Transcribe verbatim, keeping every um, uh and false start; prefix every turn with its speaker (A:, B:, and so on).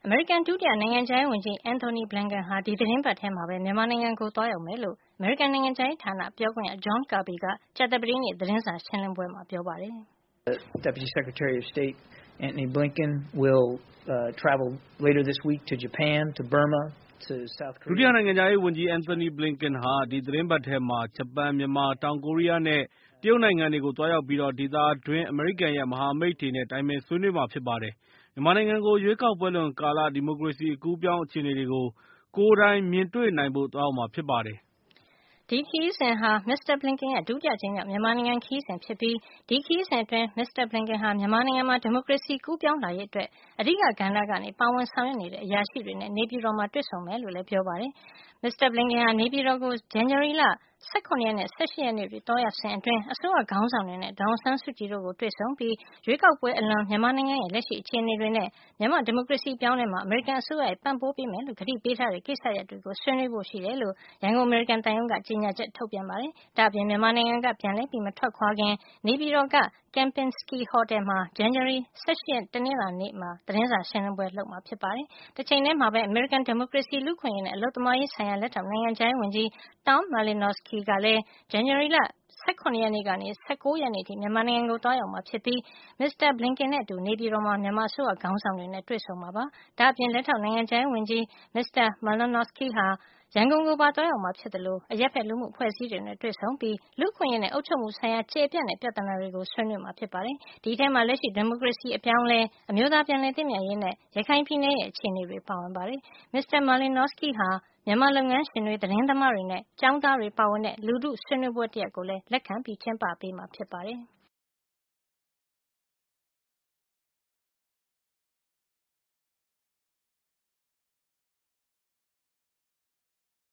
A: အမေရိကန်ဒုတိယနိုင်ငံခြားရေးဝန်ကြီး Antony Blinken ဟာဒီသီတင်းပတ်ထဲမှာပဲမြန်မာနိုင်ငံကိုသွားရောက်မယ်လို့အမေရိကန်နိုင်ငံခြားရေးဌာနပြောခွင့်ရ John Kirby ကကြာသပတေးနေ့သတင်းစာရှင်းလင်းပွဲမှာပြောပါတယ်။
B: Deputy Secretary of State Antony Blinken will uh, travel later this week to Japan, to Burma, to South Korea.
C: ဒုတိယနိုင်ငံခြားရေးဝန်ကြီး Antony Blinken ဟာဒီသီတင်းပတ်ထဲမှာဂျပန်၊မြန်မာ၊တောင်ကိုရီးယားနဲ့တရုတ်နိုင်ငံတွေကိုသွားရောက်ပြီးဒေသတွင်းအမေရိကန်ရဲ့မဟာမိတ်တွေနဲ့တိုင်ပင်ဆွေးနွေးမှာဖြစ်ပါတယ်။ မြန်မာနိုင်ငံကိုရွေးကောက်ပွဲလွန်ကာလဒီမိုကရေစီအကူးအပြောင်းအခြေအနေတွေကို ကိုယ်တိုင်မြင်တွေ့နိုင်ဖို့သွားရောက်မှာဖြစ်ပါတယ်။
A: ဒီခရီးစဉ်ဟာ မစ္စတာ Blinken ရဲ့ဒုတိယအကြိမ်မြောက်မြန်မာနိုင်ငံခရီးစဉ်ဖြစ်ပြီးဒီခရီးစဉ်အတွင်းမစ္စတာ Blinken ဟာမြန်မာနိုင်ငံမှာဒီမိုကရေစီကူးပြောင်းလာရေးအတွက်အဓိကကဏ္ဍကနေပါဝင်ဆောင်ရွက်နေတဲ့အရာရှိတွေနဲ့နေပြည်တော်မှာတွေ့ဆုံမယ်လို့လည်းပြောပါတယ်။ မစ္စတာ Blinken ဟာနေပြည်တော်ကို ဇန်နဝါရီလ၁၇ ရက်နဲ့၁၈ ရက်နေ့တွေသွားရောက်စဉ်အတွင်းအစိုးရခေါင်းဆောင်တွေနဲ့ဒေါ်အောင်ဆန်းစုကြည်တို့ကိုတွေ့ဆုံပြီးရွေးကောက်ပွဲအလွန်မြန်မာနိုင်ငံရဲ့လက်ရှိအခြေအနေတွေနဲ့မြန်မာ့ဒီမိုကရေစီပြောင်းလဲမှာအမေရိကန်အစိုးရရဲ့ပံ့ပိုးပေးမယ်လို့ကတိပေးထားတဲ့ကိစ္စရပ်တွေကိုဆွေးနွေးဖို့ရှိတယ်လို့ရန်ကုန်အမေရိကန်သံရုံးကကြေညာချက်ထုတ်ပြန်ပါတယ်။ဒါ့အပြင်မြန်မာနိုင်ငံကပြန်လည်ပြီးမထွက်ခွာခင်နေပြည်တော်က Kempinski ဟိုတယ်မှာဇန်နဝါရီ၁၈ ရက်တနင်္လာနေ့မှာသတင်းစာရှင်းလင်းပွဲလုပ်မှာဖြစ်ပါတယ်။တချိန်တည်းမှာပဲအမေရိကန်ဒီမိုကရေစီလူ့အခွင့်အရေးနဲ့အလုပ်သမားရေးဆိုင်ရာလက်ထောက်နိုင်ငံခြားရေးဝန်ကြီး Tom Malinowski ကလည်းဇန်နဝါရီလ၁၇ ရက်နေ့ကနေ၁၉ ရက်နေ့အထိမြန်မာနိုင်ငံကိုသွားရောက်မှာဖြစ်ပြီးမစ္စတာ Blinken နဲ့အတူနေပြည်တော်မှာမြန်မာအစိုးရခေါင်းဆောင်တွေနဲ့တွေ့ဆုံမှာပါ။ဒါ့အပြင်လက်ထောက်နိုင်ငံခြားရေးဝန်ကြီး မစ္စတာ Malinowski ဟာရန်ကုန်ကိုပါသွားရောက်မှာဖြစ်သလိုအရပ်ဖက်လူမှုအဖွဲ့အစည်းတွေနဲ့တွေ့ဆုံပြီးလူ့အခွင့်အရေးနဲ့အုပ်ချုပ်မှုဆိုင်ရာကျယ်ပြန့်တဲ့ပြဿနာတွေကိုဆွေးနွေးမှာဖြစ်ပါတယ်။ဒီအထဲမှာလက်ရှိဒီမိုကရေစီအပြောင်းအလဲအမျိုးသားပြန်လည်သင့်မြတ်ရေးနဲ့ရခိုင်ပြည်နယ်ရဲ့အခြေအနေတွေပါဝင်ပါတယ်။ မစ္စတာ Malinowski ဟာမြန်မာလုပ်ငန်းရှင်တွေသတင်းသမားတွေနဲ့ကျောင်းသားတွေပါဝင်တဲ့လူထုဆွေးနွေးပွဲတရပ်ကိုလည်းလက်ခံကျင်းပပေးမှာဖြစ်ပါတယ်။